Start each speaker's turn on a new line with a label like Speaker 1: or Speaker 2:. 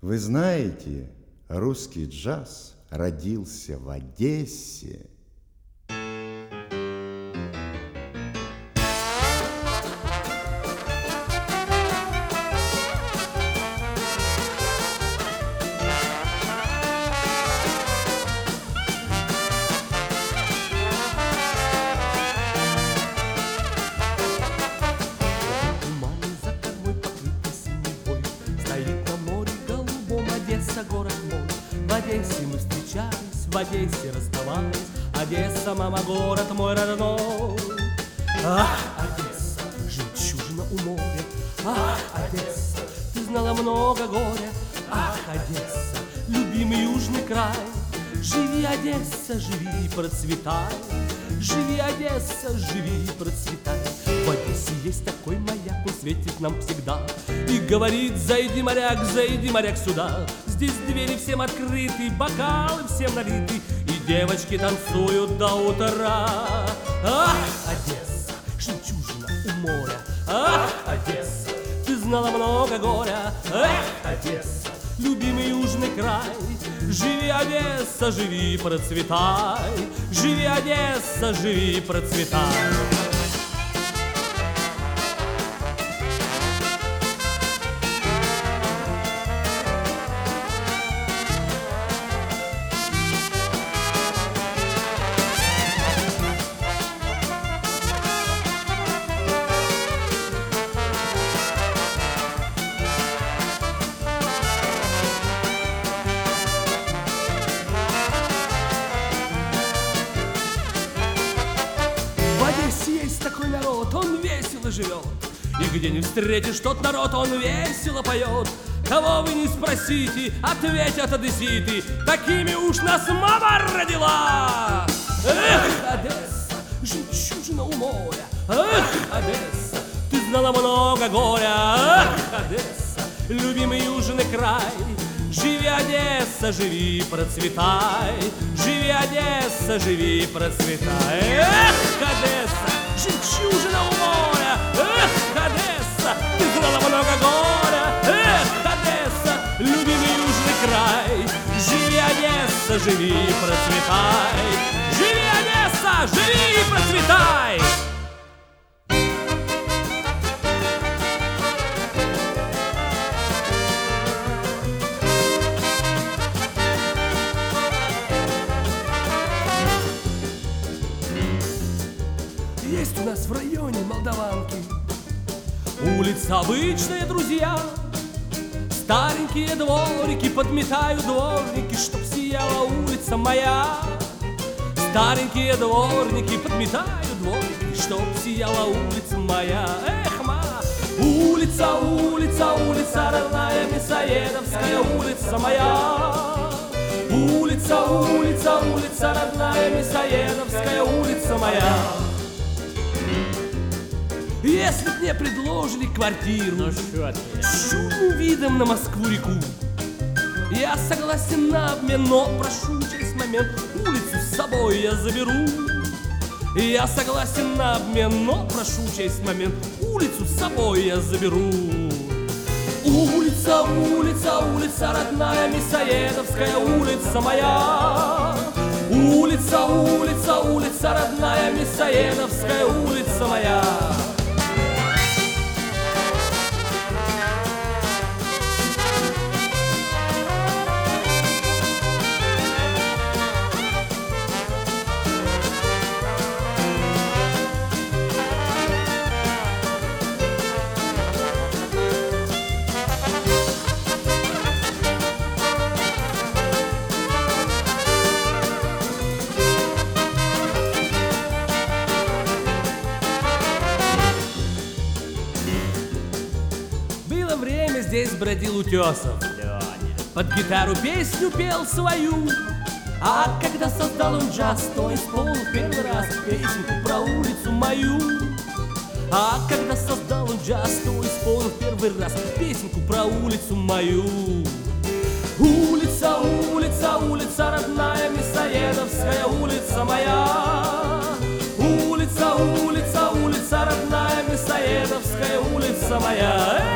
Speaker 1: Вы знаете, русский джаз родился в Одессе.
Speaker 2: Город мой. В Одессе мы встречались, в Одессе расставались. Одесса, мама, город мой родной. Ах, Одесса, жемчужина у моря. Ах, Одесса, ты знала много горя. Ах, Одесса, любимый южный край. Живи, Одесса, живи, процветай. Живи, Одесса, живи, процветай. В Одессе есть такой маяк, он светит нам всегда и говорит: зайди, моряк, сюда. Здесь двери всем открыты, бокалы всем налиты, и девочки танцуют до утра. Ах, Одесса, жемчужина у моря. Ах, Одесса, ты знала много горя. Эх, Одесса, любимый южный край. Живи, Одесса, живи, процветай. Живи, Одесса, живи, процветай. Есть такой народ, он весело живет, и где не встретишь тот народ, он весело поет. Кого вы не спросите, ответят одесситы: такими уж нас мама родила. Эх, Одесса, жемчужина у моря. Эх, Одесса, ты знала много горя. Эх, Одесса, любимый южный край. Живи, Одесса, живи, процветай. Живи, Одесса, живи, процветай. Эх, Одесса, жемчужина у моря. Эх, Одесса, ты знала много горя. Эх, Одесса, любимый южный край. Живи, Одесса, живи, процветай. Живи, Одесса, живи, процветай. Есть у нас в районе Молдаванки улица обычная, друзья. Старенькие дворики подметают дворники, чтоб сияла улица моя. Старенькие дворники подметают дворники, чтоб сияла улица моя. Эх, ма! Улица, улица, улица родная, Мясоедовская улица моя. Улица, улица, улица родная, Мясоедовская улица моя. Если б мне предложили квартиру с чудным видом на Москву-реку, я согласен на обмен, но прошу, через момент улицу с собой я заберу. Я согласен на обмен, но прошу, через момент улицу с собой я заберу. Улица, улица, улица родная, Мясоедовская улица моя. Улица, улица, улица родная, Мясоедовская улица моя. Время здесь бродил Утесов, под гитару песню пел свою. А когда создал он джаз, то исполнил первый раз песенку про улицу мою. А когда создал он джаз, то исполнил первый раз песенку про улицу мою. Улица, улица, улица родная, Мясоедовская улица моя. Улица, улица, улица родная, Мясоедовская улица моя.